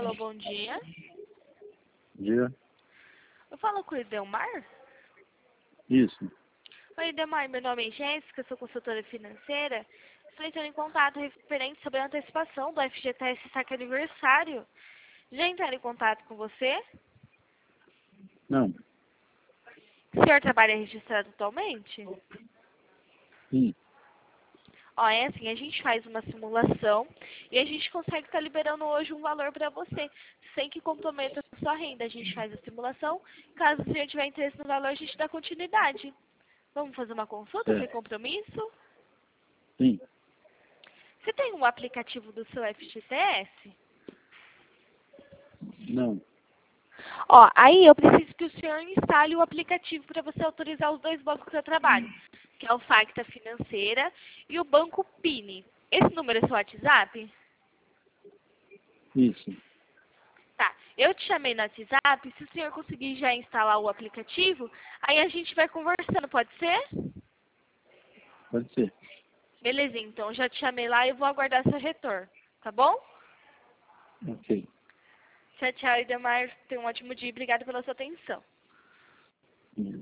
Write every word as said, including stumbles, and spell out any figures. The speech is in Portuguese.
Alô, bom dia. Dia. Eu falo com o Idemar? Isso. Oi, Idemar, meu nome é Jéssica, sou consultora financeira. Estou entrando em contato referente sobre a antecipação do F G T S Saque Aniversário. Já entraram em contato com você? Não. O senhor trabalha registrado atualmente? Sim. Ó, é assim, a gente faz uma simulação e a gente consegue estar liberando hoje um valor para você, sem que comprometa a sua renda. A gente faz a simulação, caso o senhor tiver interesse no valor, a gente dá continuidade. Vamos fazer uma consulta É. sem compromisso? Sim. Você tem um aplicativo do seu F G T S? Não. Ó, aí eu preciso que o senhor instale o aplicativo para você autorizar os dois bancos que eu trabalho, que é o Facta Financeira e o Banco Pini. Esse número é seu WhatsApp? Isso. Tá, eu te chamei no WhatsApp, se o senhor conseguir já instalar o aplicativo, aí a gente vai conversando, pode ser? Pode ser. Beleza, então, já te chamei lá e eu vou aguardar seu retorno, tá bom? Ok. Tchau, tchau, Idemar. Tenha um ótimo dia e obrigada pela sua atenção. Hum.